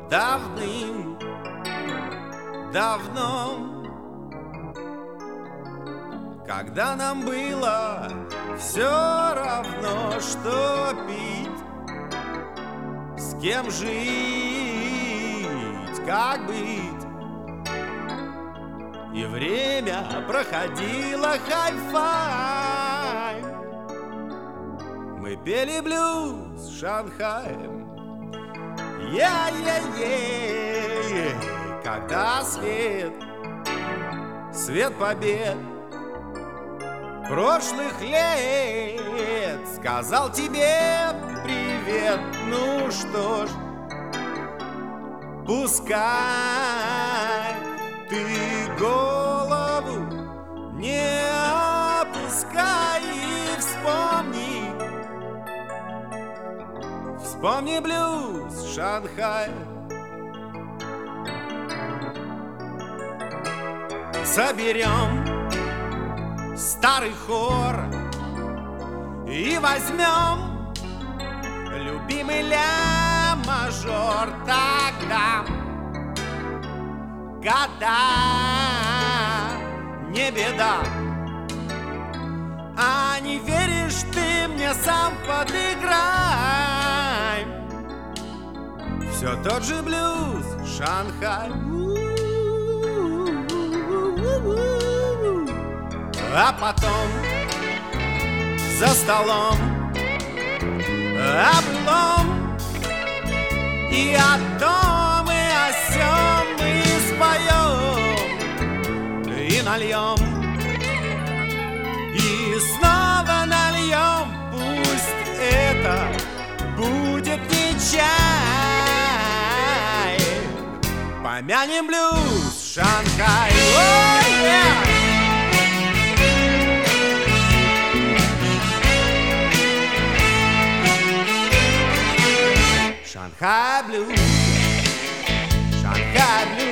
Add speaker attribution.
Speaker 1: давным-давно, когда нам было все равно, что пить, с кем жить, как быть. И время проходило хай-фай. Мы пели блюз Шанхаем. Когда свет побед прошлых лет сказал тебе привет. Ну что ж, пускай ты голову не опускай и вспомни блюз Шанхая. Соберем старый хор и возьмем любимый ля-мажор. Тогда года не беда. А не веришь ты мне, сам подыграй. Все тот же блюз Шанхай. А потом за столом о былом и о том, и о сём мы споем и нальем, и снова нальем. Пусть это будет не чай, помянем блюз Шанхай. Shanghai Blues, Shanghai Blues.